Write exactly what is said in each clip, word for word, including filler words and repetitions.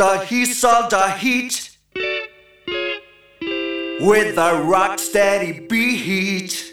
master, he's all the heat with a rock steady beat.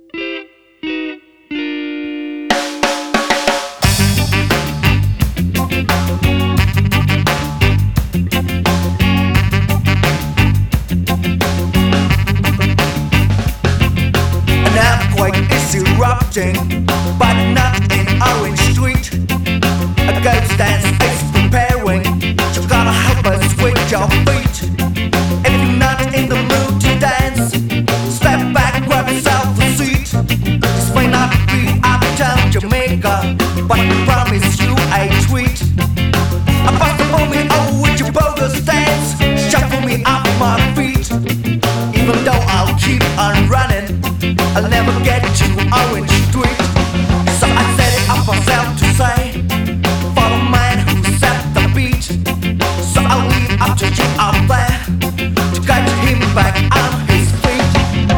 And I'm quite easy erupting, but not in Orange Street. A ghost dance is preparing, you gotta help us with your feet. If you're not in the mood to dance, step back, grab yourself a seat. This may not be uptown Jamaica, but I promise you a treat. I bust the moment oh with your bogus dance, shuffle me off my feet. Even though I'll keep on running, I'll never get to Orange Street. So I set it up myself to say, for the man who set the beat. So I'll leave up to you out there to guide him back on his feet.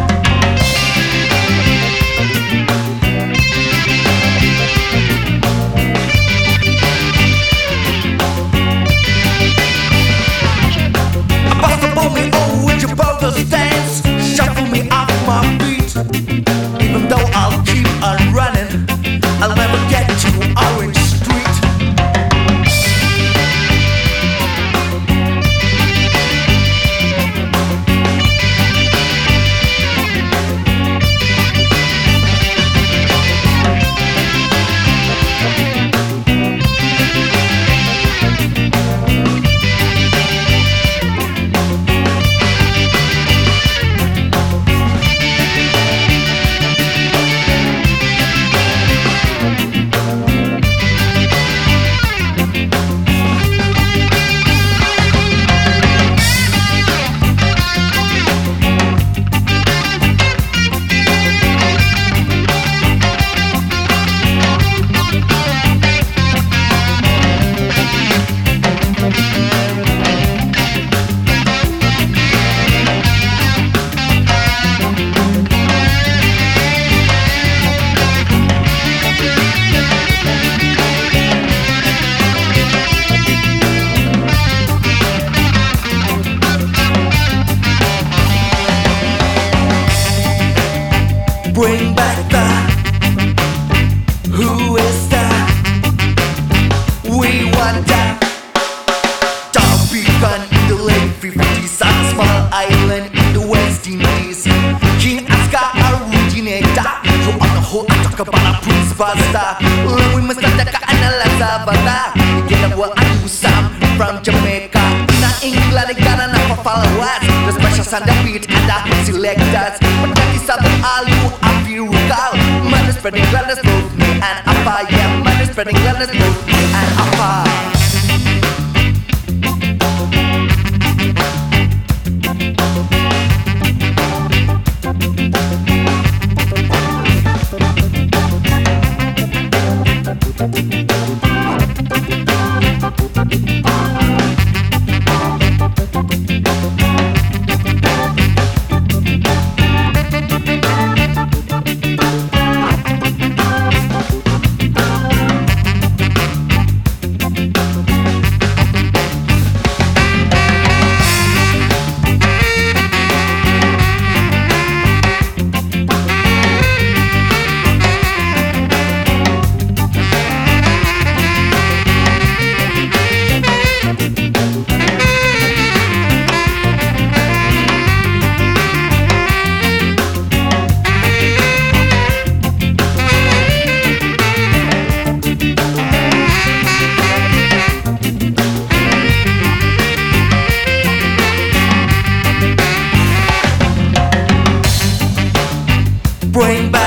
I bust the booming oh with your bogus dance, shuffle me off my feet. Even though I'll keep on running, I'll never get to Orange Street. Bring back the, who is that? We want that. Top beacon in the late fifties, on a small island in the West Indies. King Oscar originator, so on the whole I talk about a Prince Buster. We must not take an Elizabeth. Again, I will do some from Jamaica. Na England, they got enough followers. The specials on the beat and the selectors. But that is something all you have you recall. Man is spreading gladness, both me and Appa. Yeah, man is spreading gladness, both me and Appa. Bring back